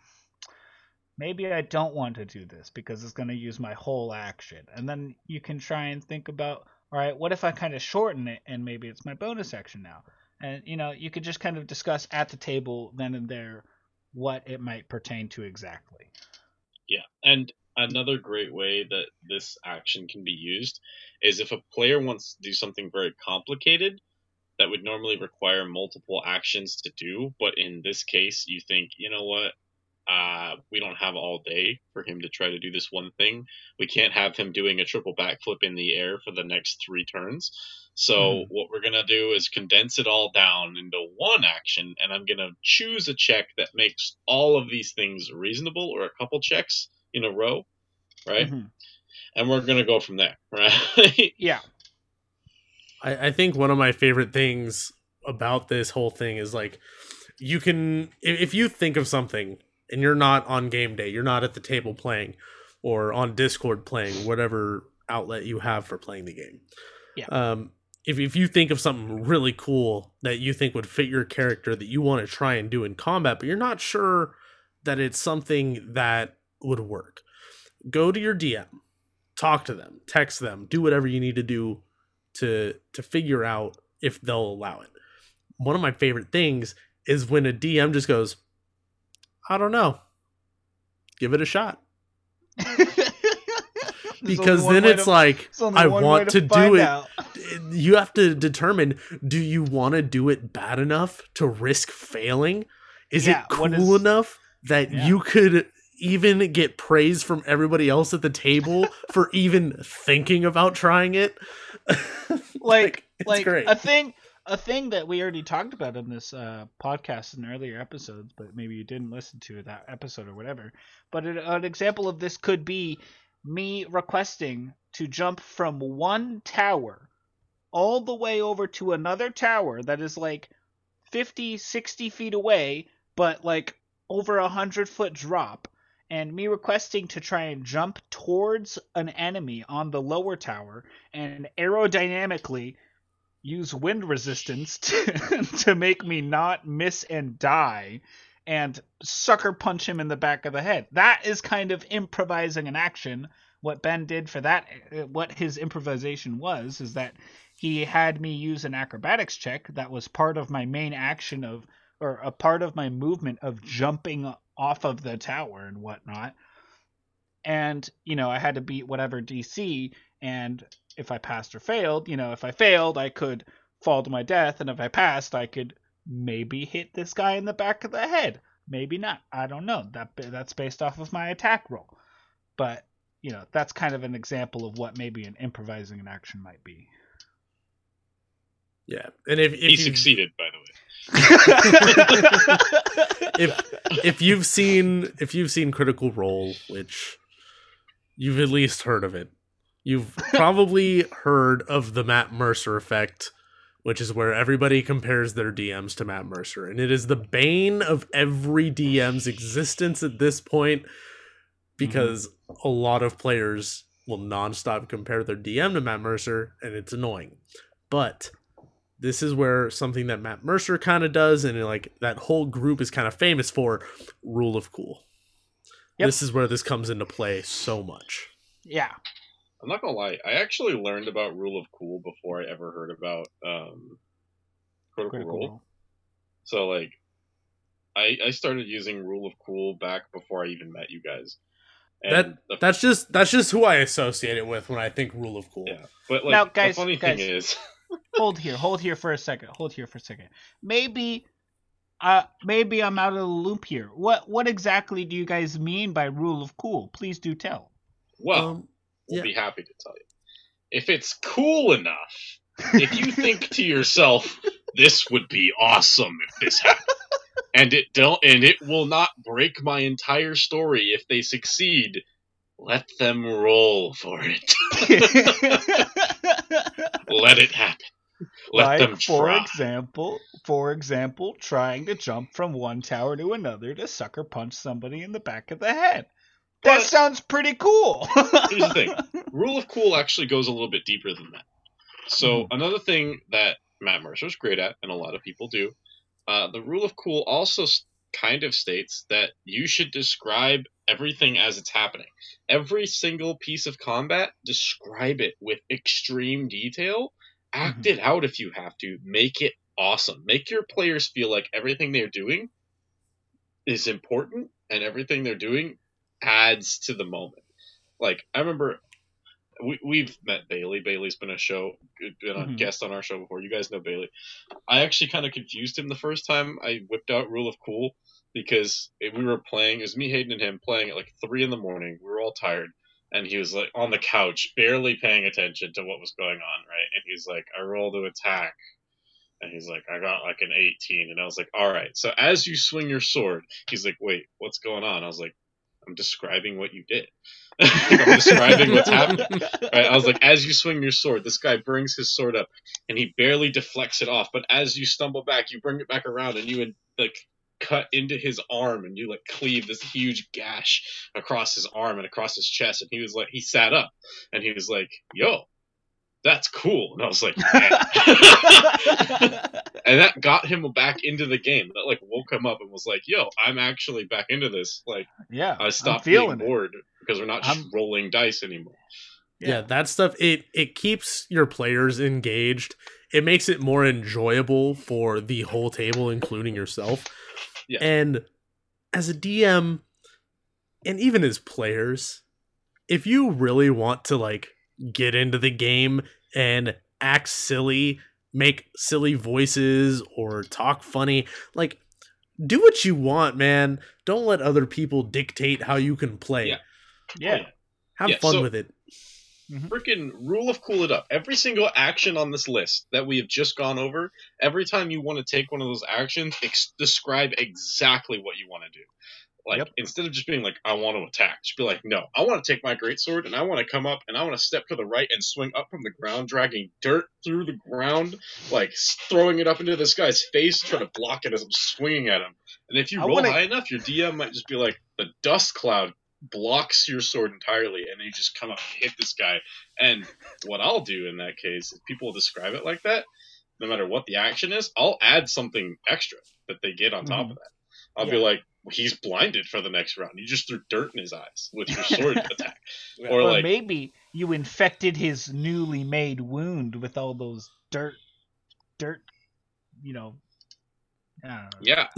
maybe I don't want to do this because it's gonna use my whole action." And then you can try and think about, all right, what if I kind of shorten it and maybe it's my bonus action now? And you know, you could just kind of discuss at the table then and there what it might pertain to exactly. Yeah, and another great way that this action can be used is if a player wants to do something very complicated that would normally require multiple actions to do, but in this case, you think, you know what, uh, we don't have all day for him to try to do this one thing. We can't have him doing a triple backflip in the air for the next three turns. So Mhm. what we're going to do is condense it all down into one action, and I'm going to choose a check that makes all of these things reasonable, or a couple checks in a row, right? Mhm. And we're going to go from there, right? Yeah. I, I think one of my favorite things about this whole thing is like, you can, if, if you think of something and you're not on game day, you're not at the table playing or on Discord playing, whatever outlet you have for playing the game. Yeah. Um, if, if you think of something really cool that you think would fit your character that you want to try and do in combat, but you're not sure that it's something that would work, go to your D M, talk to them, text them, do whatever you need to do to to figure out if they'll allow it. One of my favorite things is when a D M just goes, I don't know, give it a shot. Because then it's to, like, I want to, to do it. Out. You have to determine, do you want to do it bad enough to risk failing? Is yeah, it cool is, enough that yeah. you could even get praise from everybody else at the table for even thinking about trying it? like, it's like great. a thing, a thing that we already talked about in this uh, podcast in earlier episodes, but maybe you didn't listen to that episode or whatever. But an, an example of this could be me requesting to jump from one tower all the way over to another tower that is like fifty, sixty feet away, but like over a hundred foot drop, and me requesting to try and jump towards an enemy on the lower tower and aerodynamically use wind resistance to, to make me not miss and die and sucker punch him in the back of the head. That is kind of improvising an action. What Ben did for that, what his improvisation was, is that he had me use an acrobatics check that was part of my main action of, or a part of my movement of jumping off of the tower and whatnot. And, you know, I had to beat whatever D C, and if I passed or failed, you know, if I failed, I could fall to my death, and if I passed, I could maybe hit this guy in the back of the head. Maybe not. I don't know. That that's based off of my attack roll. But, you know, that's kind of an example of what maybe an improvising an action might be. Yeah. And if, if he you... succeeded, by the way. if if you've seen if you've seen Critical Role, which you've at least heard of it, you've probably heard of the Matt Mercer effect, which is where everybody compares their D Ms to Matt Mercer, and it is the bane of every D M's existence at this point. because mm-hmm. a lot of players will nonstop compare their D M to Matt Mercer, and it's annoying. But this is where something that Matt Mercer kind of does, and like that whole group is kind of famous for, rule of cool. Yep. This is where this comes into play so much. Yeah. I'm not gonna lie, I actually learned about rule of cool before I ever heard about um, Critical, Critical Role. Role. So like, I I started using rule of cool back before I even met you guys. And that the, that's just that's just who I associate it with when I think rule of cool. Yeah, but like now, guys, the funny guys, thing is, hold here, hold here for a second, hold here for a second. Maybe, uh, maybe I'm out of the loop here. What what exactly do you guys mean by rule of cool? Please do tell. Well, um, we'll yeah. be happy to tell you. If it's cool enough, if you think to yourself, "This would be awesome if this happened." And it don't, and it will not break my entire story if they succeed. Let them roll for it. Let it happen. Let like, them try. For example, for example, trying to jump from one tower to another to sucker punch somebody in the back of the head. That but, sounds pretty cool. Here's the thing: rule of cool actually goes a little bit deeper than that. So mm. another thing that Matt Mercer's great at, and a lot of people do. Uh, the rule of cool also kind of states that you should describe everything as it's happening. Every single piece of combat, describe it with extreme detail. Act mm-hmm. it out if you have to. Make it awesome. Make your players feel like everything they're doing is important and everything they're doing adds to the moment. Like, I remember... We, we've met Bailey. Bailey's been a show, been a mm-hmm. guest on our show before. You guys know Bailey. I actually kind of confused him the first time I whipped out Rule of Cool because we were playing. It was me, Hayden, and him playing at like three in the morning. We were all tired, and he was like on the couch, barely paying attention to what was going on, right? And he's like, "I roll to attack," and he's like, "I got like an eighteen," and I was like, "All right." So as you swing your sword, he's like, "Wait, what's going on?" I was like, "I'm describing what you did." I'm describing what's happening. Right? I was like, as you swing your sword, this guy brings his sword up, and he barely deflects it off. But as you stumble back, you bring it back around, and you would like cut into his arm, and you like cleave this huge gash across his arm and across his chest. And he was like, he sat up, and he was like, "Yo, that's cool." And I was like, "Yeah." And that got him back into the game. That like woke him up and was like, "Yo, I'm actually back into this." Like, yeah, I stopped being bored it. because we're not just I'm... rolling dice anymore. Yeah. yeah, that stuff it it keeps your players engaged. It makes it more enjoyable for the whole table, including yourself. Yeah. And as a D M, and even as players, if you really want to like get into the game and act silly, make silly voices or talk funny, like do what you want, man. Don't let other people dictate how you can play. Yeah. Yeah. Have yeah, fun so, with it. Freaking rule of cool it up. Every single action on this list that we have just gone over, every time you want to take one of those actions, ex- describe exactly what you want to do. Like, yep. Instead of just being like, I want to attack, just be like, no, I want to take my greatsword and I want to come up and I want to step to the right and swing up from the ground, dragging dirt through the ground, like throwing it up into this guy's face, trying to block it as I'm swinging at him. And if you I roll wanna... high enough, your D M might just be like, the dust cloud blocks your sword entirely, and you just come up and hit this guy. And what I'll do in that case, if people describe it like that, no matter what the action is, I'll add something extra that they get on top mm-hmm. of that. I'll yeah. be like, he's blinded for the next round. You just threw dirt in his eyes with your sword attack. Or, or like maybe you infected his newly made wound with all those dirt, dirt, you know. I don't know. Yeah.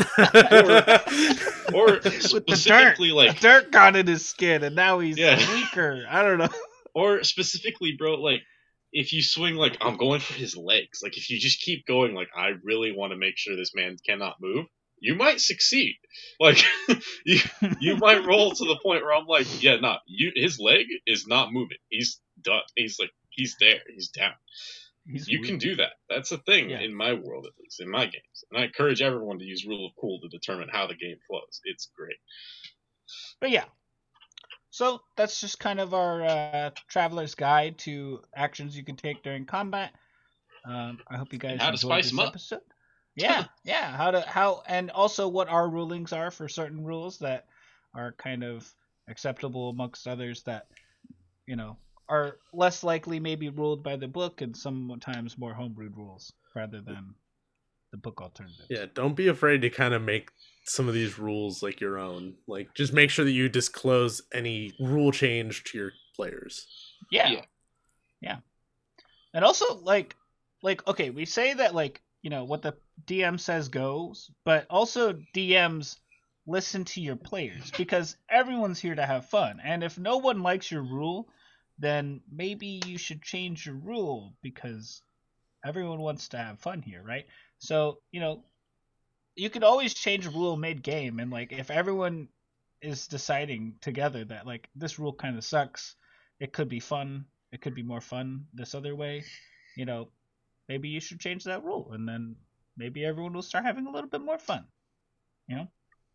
or, or specifically, dirt. like the dirt got in his skin, and now he's yeah. weaker. I don't know. Or specifically, bro, like if you swing, like I'm going for his legs. Like if you just keep going, like I really want to make sure this man cannot move. You might succeed. Like you, you might roll to the point where I'm like, yeah, no, you. His leg is not moving. He's done. He's like, he's there. He's down. He's you weak. Can do that. That's a thing yeah. in my world, at least in my games. And I encourage everyone to use Rule of Cool to determine how the game flows. It's great. But yeah, so that's just kind of our uh, traveler's guide to actions you can take during combat. Um, I hope you guys and how enjoyed to spice this them up. episode. Yeah, yeah. How to how and also what our rulings are for certain rules that are kind of acceptable amongst others that, you know, are less likely maybe ruled by the book and sometimes more homebrewed rules rather than the book alternative. Yeah, don't be afraid to kind of make some of these rules like your own. Like, just make sure that you disclose any rule change to your players. Yeah. Yeah. Yeah. And also, like, like, okay, we say that, like, you know, what the D M says goes, but also D Ms listen to your players because everyone's here to have fun. And if no one likes your rule, then maybe you should change your rule because everyone wants to have fun here, right? So, you know, you could always change a rule mid-game, and, like, if everyone is deciding together that, like, this rule kind of sucks, it could be fun, it could be more fun this other way, you know, maybe you should change that rule, and then maybe everyone will start having a little bit more fun, you know?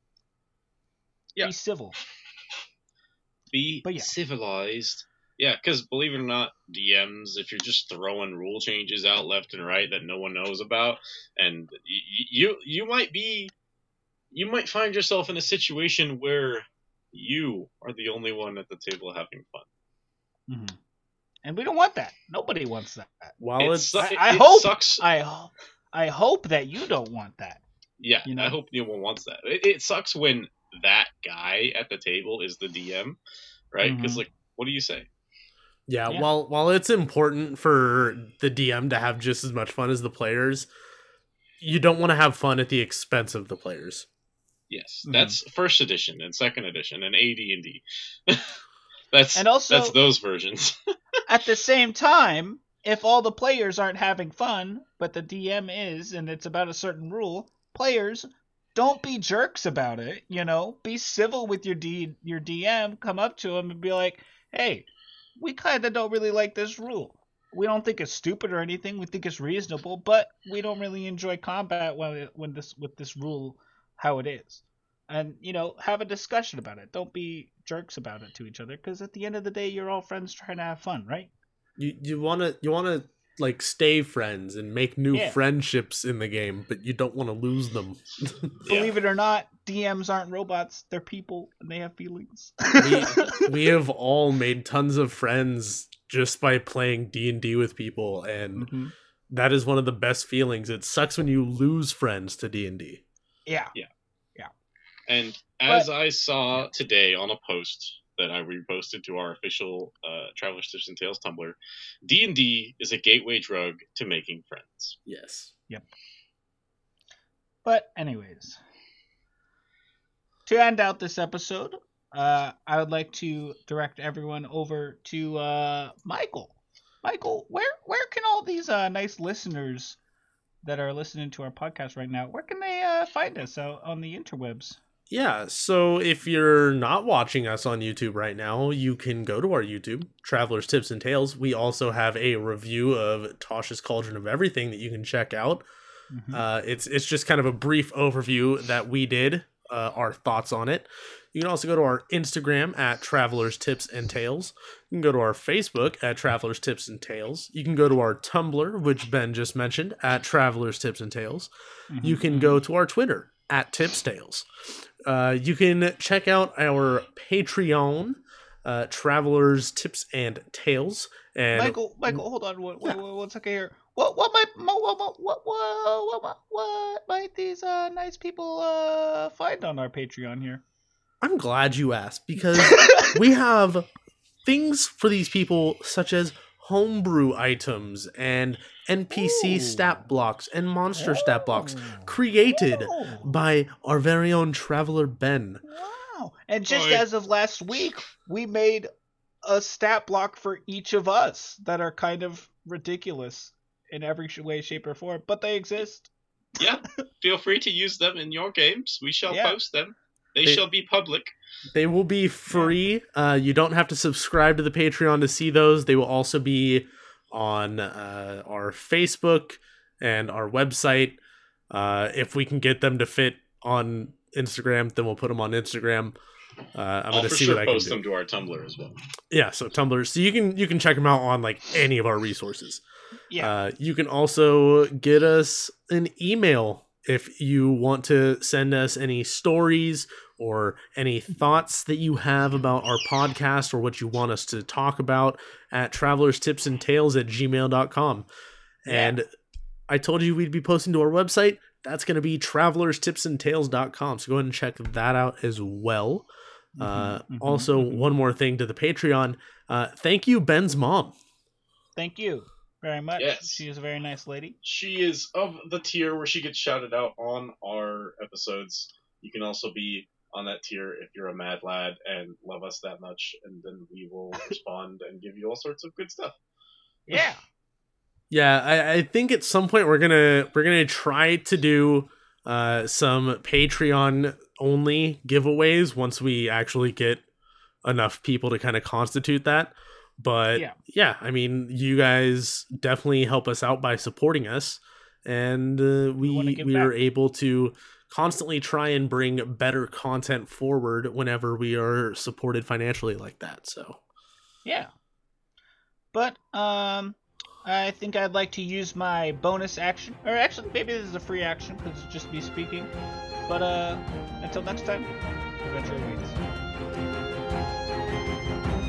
Yeah. Be civil. Be But yeah. civilized. Yeah, because believe it or not, D Ms, if you're just throwing rule changes out left and right that no one knows about, and y- you you might be, you might find yourself in a situation where you are the only one at the table having fun. Mm-hmm. And we don't want that. Nobody wants that. While It it's su- I, it- I it hope. sucks. I ho- I hope that you don't want that. Yeah, You know? I hope no one wants that. It, it sucks when that guy at the table is the D M, right? Because Mhm. like, what do you say? yeah, Yeah. while while it's important for the D M to have just as much fun as the players, you don't want to have fun at the expense of the players. Yes, Mhm. that's first edition and second edition and A D and D. That's And also- that's those versions. At the same time, if all the players aren't having fun, but the D M is, and it's about a certain rule, players, don't be jerks about it. You know, be civil with your D your D M. Come up to him and be like, "Hey, we kind of don't really like this rule. We don't think it's stupid or anything. We think it's reasonable, but we don't really enjoy combat when it, when this with this rule how it is." And, you know, have a discussion about it. Don't be jerks about it to each other, because at the end of the day, you're all friends trying to have fun, right? You you want to you want to like stay friends and make new Yeah. friendships in the game, but you don't want to lose them. Believe it or not, D Ms aren't robots. They're people, and they have feelings. we, we have all made tons of friends just by playing D and D with people, and Mhm. that is one of the best feelings. It sucks when you lose friends to D and D. Yeah. And as I saw today on a post that I reposted to our official uh, Traveler's Tips and Tales Tumblr, D and D is a gateway drug to making friends. Yes. But anyways, to end out this episode, uh, I would like to direct everyone over to uh, Michael. Michael, where where can all these uh, nice listeners that are listening to our podcast right now, where can they uh, find us out on the interwebs? Yeah, so if you're not watching us on YouTube right now, you can go to our YouTube, Traveler's Tips and Tales. We also have a review of Tosh's Cauldron of Everything that you can check out. Mhm. Uh, it's it's just kind of a brief overview that we did, uh, our thoughts on it. You can also go to our Instagram at Travelers Tips and Tales. You can go to our Facebook at Travelers Tips and Tales. You can go to our Tumblr, which Ben just mentioned, at Travelers Tips and Tales. Mhm. You can go to our Twitter at Tips Tales. Uh, you can check out our Patreon, uh, Travelers Tips and Tales. And Michael, Michael, hold on, one, Yeah. one, one second here. What, what might, what, what, what, what, what, what, what might these uh, nice people uh, find on our Patreon here? I'm glad you asked, because we have things for these people such as homebrew items and N P C Ooh. stat blocks and monster stat blocks Oh. created Oh. by our very own Traveler Ben. Wow. And just Boy. as of last week, we made a stat block for each of us that are kind of ridiculous in every sh- way, shape, or form, but they exist. Yeah, feel free to use them in your games. We shall Yeah. post them. They, They- shall be public. They will be free. Uh, you don't have to subscribe to the Patreon to see those. They will also be on uh, our Facebook and our website. Uh, if we can get them to fit on Instagram, then we'll put them on Instagram. Uh, I'm I'll gonna for see sure what I can post do. them to our Tumblr as well. Yeah, so Tumblr. So you can you can check them out on like any of our resources. Yeah. Uh, you can also get us an email if you want to send us any stories or any thoughts that you have about our podcast or what you want us to talk about, at travelers tips and tales at gmail dot com. Yeah. And I told you we'd be posting to our website. That's going to be travelers tips and tales dot com. So go ahead and check that out as well. Mm-hmm, uh, mm-hmm, also, mm-hmm. one more thing to the Patreon. Uh, thank you, Ben's mom. Thank you very much. Yes. She is a very nice lady. She is of the tier where she gets shouted out on our episodes. You can also be on that tier if you're a mad lad and love us that much, and then we will respond and give you all sorts of good stuff. Yeah. Yeah, I, I think at some point we're gonna we're gonna try to do uh, some Patreon only giveaways once we actually get enough people to kind of constitute that. But Yeah. yeah, I mean, you guys definitely help us out by supporting us, and uh, We wanna we give we are back. able to constantly try and bring better content forward whenever we are supported financially like that. So Yeah. But um I think I'd like to use my bonus action. Or actually maybe this is a free action because it's just me speaking. But uh until next time, adventure awaits.